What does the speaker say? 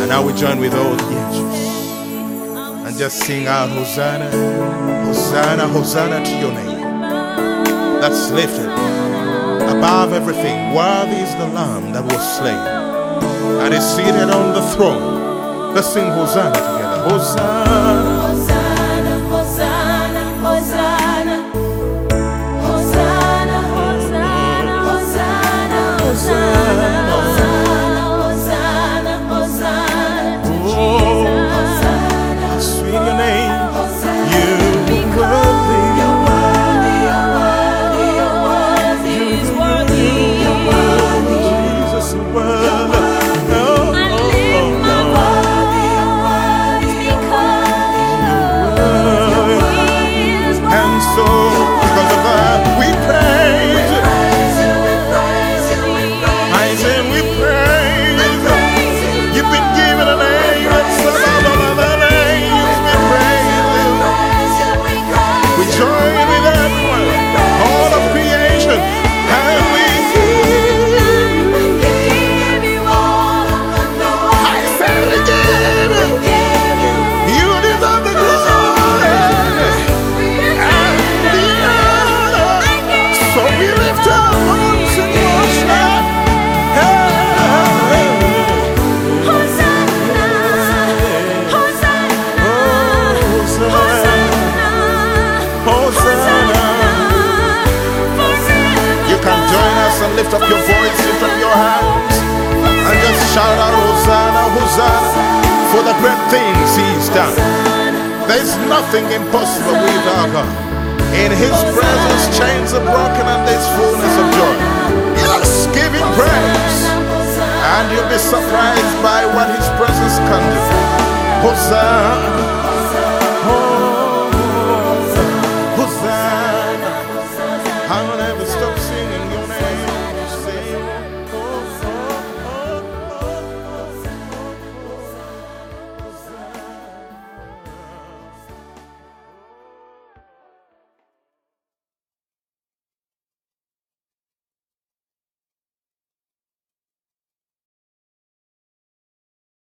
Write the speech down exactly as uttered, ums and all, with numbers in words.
And now we join with all the angels and just sing out Hosanna, Hosanna, Hosanna to your name. That's lifted above everything. Worthy is the Lamb that was slain and is seated on the throne. Let's sing Hosanna together. Hosanna. Lift up your voice, lift up your hands, and just shout out Hosanna, Hosanna, for the great things He's done. There's nothing impossible with our God. In His presence, chains are broken and there's fullness of joy. Yes, give Him praise, and you'll be surprised by what His presence can do. Hosanna.